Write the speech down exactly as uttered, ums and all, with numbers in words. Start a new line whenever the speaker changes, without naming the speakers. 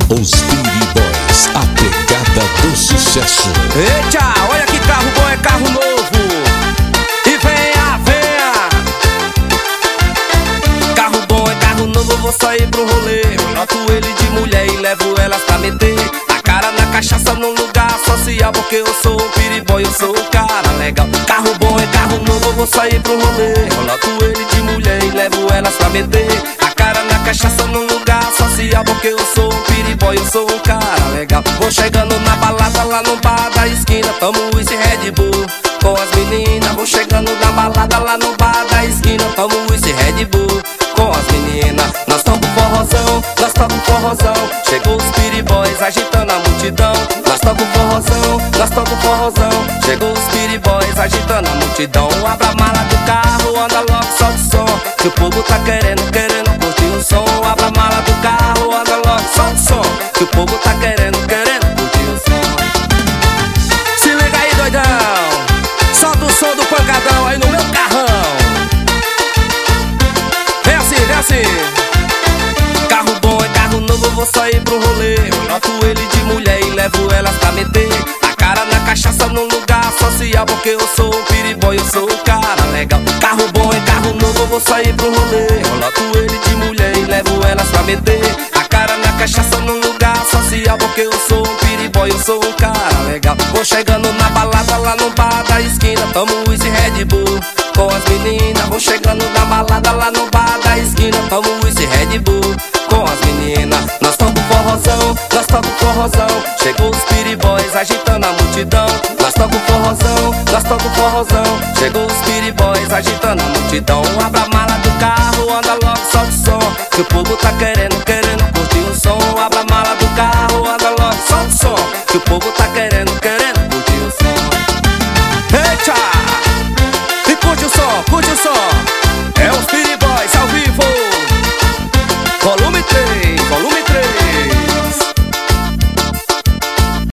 Os Speedy Boys, a pegada do sucesso.
Eita, olha que carro bom, é carro novo. E venha, venha. Carro bom, é carro novo, vou sair pro rolê. Eu noto ele de mulher e levo elas pra meter a cara na cachaça num lugar social, porque eu sou um piriboy, eu sou um cara legal. Carro bom, é carro novo, vou sair pro rolê. Eu noto ele de mulher e levo elas pra meter a cara na cachaça num lugar social, porque eu sou um piriboy, eu sou um cara legal. Vou chegando na balada lá no bar da esquina, tomo esse Red Bull com as meninas. Vou chegando na balada lá no bar da esquina, tomo esse Red Bull com as meninas. Nós tomo forrozão, nós tomo forrozão. Chegou os piriboys agitando a multidão. Nós tomo forrozão, nós tomo forrozão. Chegou os piriboys agitando a multidão. Abra a mala do carro, anda logo, solte o som, que o povo tá querendo, querendo curtir o som. Abra a mala do carro, anda logo, solte o som, que o povo tá querendo, querendo curtir o som. Se liga aí, doidão, solta o som do pancadão aí no meu carrão. Vem assim, vem assim. Carro bom, é carro novo, vou sair pro rolê. Eu noto ele de mulher e levo elas pra meter a cara na cachaça num lugar social, porque eu sou um piriboy, eu sou um cara legal. Carro bom, é carro novo, vou sair pro rolê. Eu noto ele de mulher e levo elas pra meter a cara na cachaça num lugar social, porque eu sou um piriboy, eu sou um cara legal. Vou chegando na balada lá no bar da esquina, tomo esse Red Bull com as meninas. Vou chegando na balada lá no bar da esquina, tomo esse Red Bull com as meninas. Nós tomo forrozão, nós tomo forrozão. Chegou os piriboys agitando a multidão. Nós tomo forrozão, nós tomo forrozão. Chegou os piriboys agitando a multidão. Abra a mala do carro, anda logo, solte o som, que o povo tá querendo, querendo curtir o som. Abra a mala do carro, anda logo, solte o som, que o povo tá querendo, querendo